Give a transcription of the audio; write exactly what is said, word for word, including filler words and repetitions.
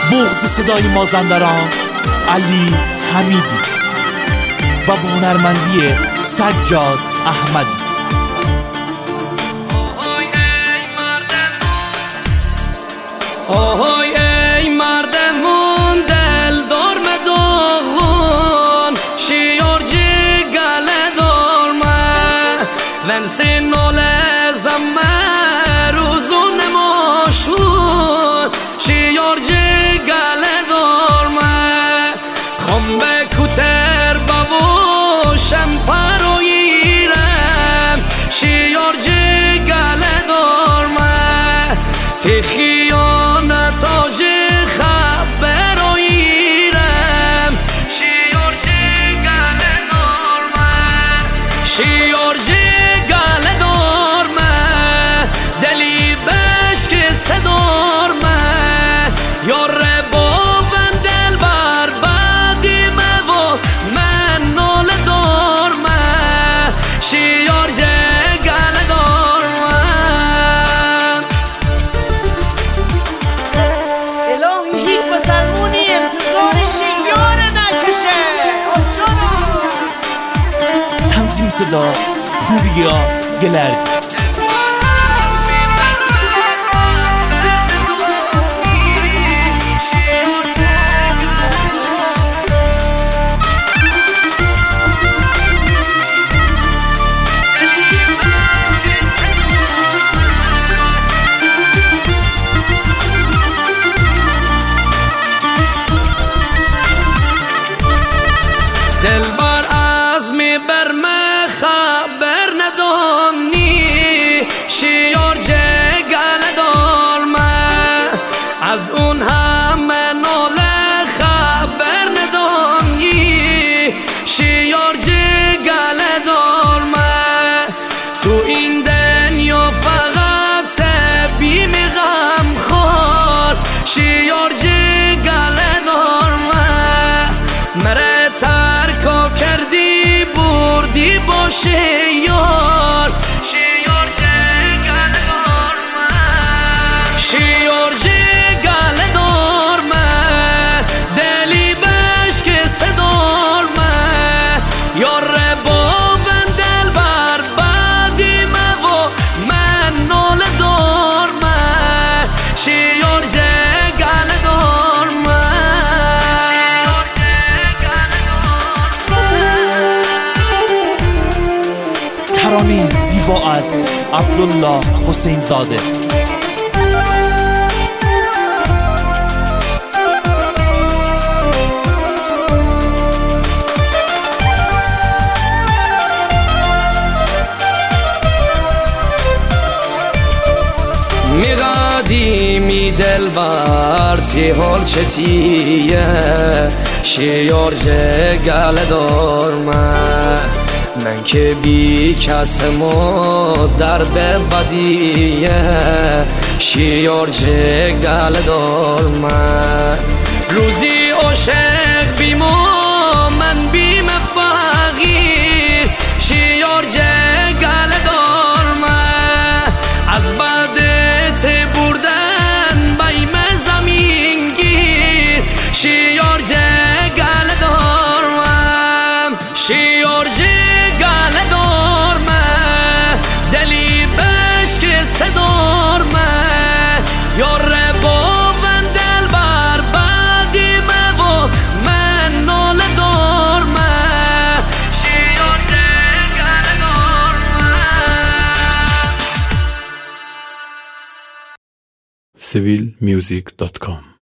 بغض صدای مازندران علی حمیدی و با هنرمندی سجاد احمدی. آهای ای مردمون دل دار مدون شیار جگل دار من ون سنول زمه روزون ماشون شیار جگل دار من خم به کتر بوشم پرویرم شیار جگل دار من تخی تاج خبر آیرم شیار جگل دار من شیار جگل دار من دلی بشک صدار من یار با دل بر بدی و من نال دار من شیار جگل دار من. الهی بسرمونی انتظار شیار نکشه. تنظیم صدا پوریا گلرگ. دل بر از می بر من خبر ندانی شیار جگل دار من از اون همه ناله خبر ندانی شیار جگل دار من تو این دنیا فقط بیم غم خور شیار جگل دار من مره ترکا کردی بردی با شیار شیار جگل دار من شیار جگل دار من دلی بشک صدار من یار با دل بر بدی و من نال دار من شیار جگل دار من ترانه زیبا از عبدالله حسین زاده. میقدی می دل بر تی حال چتیه شیار جگل دار من من که بی کسم و درد بدیه شیار جگل دار من روزی عاشق بیم و من بیم فقیر شیار جگل دار من از بعد تی بردن بیم زمین گیر شیار جگل دار من شیار جگل دار من دلی بشک صدار من یار با دل بر بدی و من نال دار من شیار جگل دار من. سیویل میوزیک دات کام